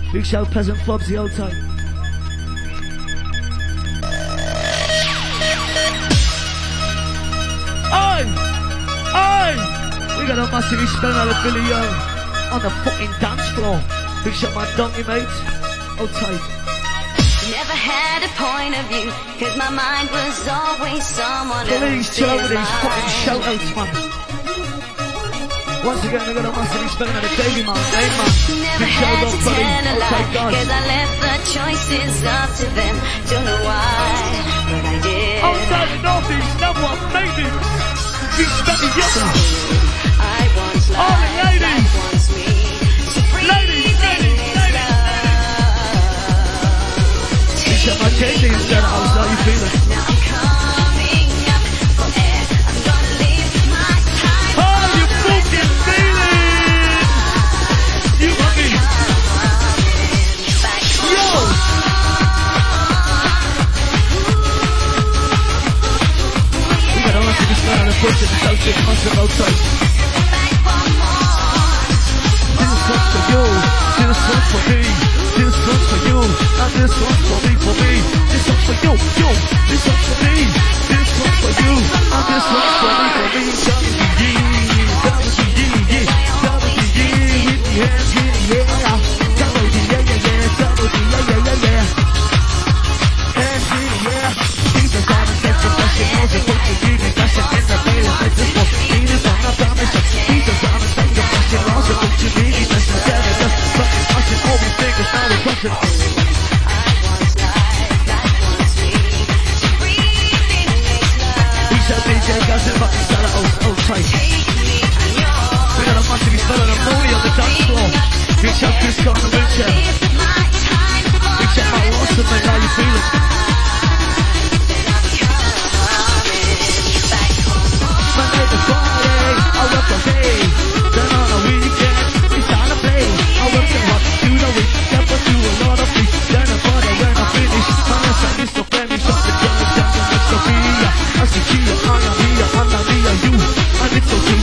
Big shout, Peasant Flubs, the old time. We got a massive spell out of Billy Yo on the fucking dance floor. Big shout, my donkey mate. Old tight. Never had a point of view, cause my mind was always someone else. Please chill with these fucking shout outs, man. Once again, I got a massive spelling out of Davey, man. Hey, man. Never had to tell a lie, cause I left the choices up to them. Don't know why, but I did. Outside the northeast, number one, maybe. Big study yellow. I once lied, all the ladies. Wants me to breathe in love. T-shirt my changing instead, how you feeling? Now I'm coming up for air. I'm gonna leave my time. How you fucking feeling? You got me. Yo! We got all to be spent on the push and the south shit constant outside. This one's for you, this one's for me, this one's for you, and this one's for me, for me. This one's for you, you, this one's for me, this one's for you, and this one's for me, for me. W-D-E, with the hands in the air. W-D, yeah, yeah, yeah, W-D, yeah, yeah, yeah, yeah. Hands in the air. These are all the same professionals and folks who give me passion in the way that they just want. These are not damage. These are all the same professionals and folks who give me passion. All these fingers now they're crushing. We shall DJ guys and fucking sell it old tight. We got a massive spell on the moody on the dance floor. Big shout Chris Scott on the wheelchair. Big shout Matt Lawson, mate, how you feeling? Monday to Friday, I work all day. Then on the weekend, it's time to play. I work so hard through the week, never do a lot of things. Then I party when I finish. Unless I miss the family, shop the jam, jam, and it's Sophia. I see Chia, Anna, Mia, you, and it's okay.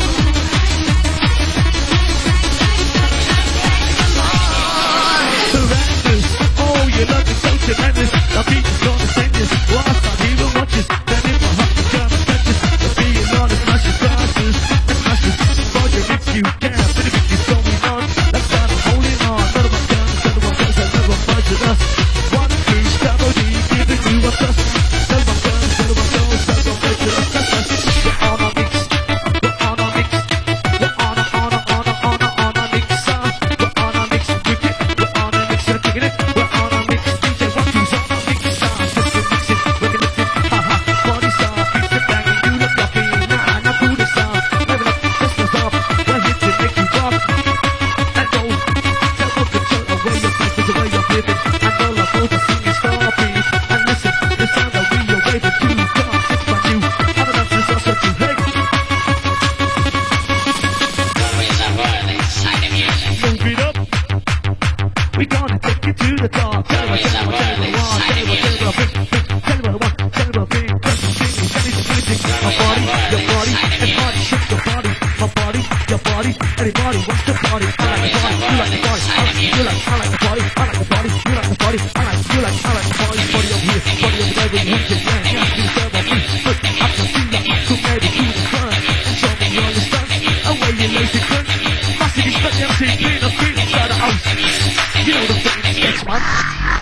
Surrenders, oh, you love it so tremendous. The beat is gonna send this, whilst I even watches. Then in my heart, the German trenches. The being on the smashes, dances, and smashes. Roger, if you can, but if it's going on, let's start holding on. None of my guns, none of my guns, and none of my budget us. One, three, double D, giving you a trust. None of my guns, none of my guns, none of my budget us. That's us. We're on our mix. We're on our mix. We're on our mix. We're on our mix. Wicked. We're on our mix. We're kicking it. We're on our mix. DJ 1, 2's on our mix. Let's go mix it. We're gonna mix it. Haha. Body star. Beats it banging. You look lucky. Nah, not cool this song. Level up. Just us off. We're here to make you rock. And go. Double control away your life is the way you're living. And all our folks are singing stories. And listen, the sound that we are waiting to come. It's brand new. Other dancers also too. Hey. Move it up. We gonna take you to the top. Tell me what you want. Tell me what I want. Tell me what I want. Tell me what I think. My body, your body, everybody shake your body. My body, your body, everybody wants to party. I like the body, you like the body. I like you like, I like the body. I like the body, you like the body. I like you like, I like the body. Body over here, body over there. When you hit it, yeah, yeah, you serve on me. But I can see ya, so maybe to the front and show me all your stunts. Away you lazy cunt. Massive respect, MC, clean up, clean inside the house. You know the fucking sketch, man.